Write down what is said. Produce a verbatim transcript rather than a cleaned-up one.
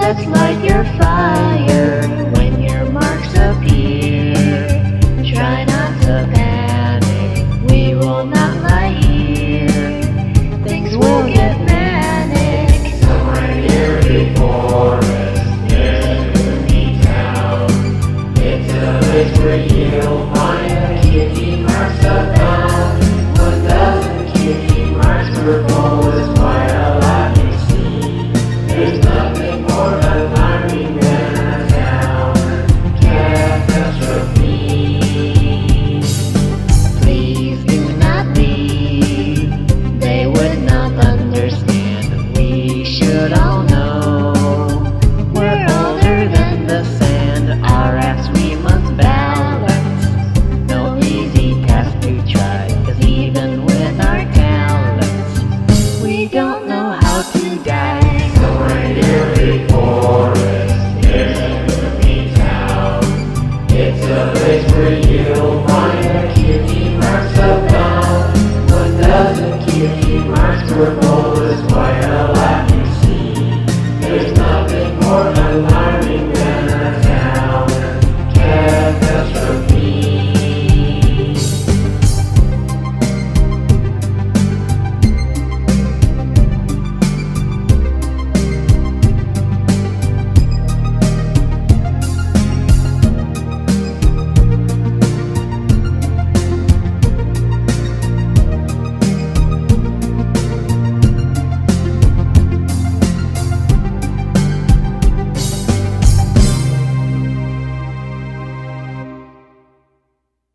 Let's light your fire when your marks appear. Try not to panic, we will not lie here. Things will get manic. Somewhere near before us, there's an enemy town. It's a place where you'll find a cutie marks abound. One dozen cutie marks were full as quite a lot you see. There's nothing more alarming than a town catastrophe. Please do not leave, they would not understand. We should all know we're older than the sand. Our acts we must balance, no easy task to try, 'cause even with our talents, we don't know how to die. Somewhere near before us, there's an enemy town. It's a place where you'll find a cutie marks abound. One dozen cutie marks were full as quite a lot.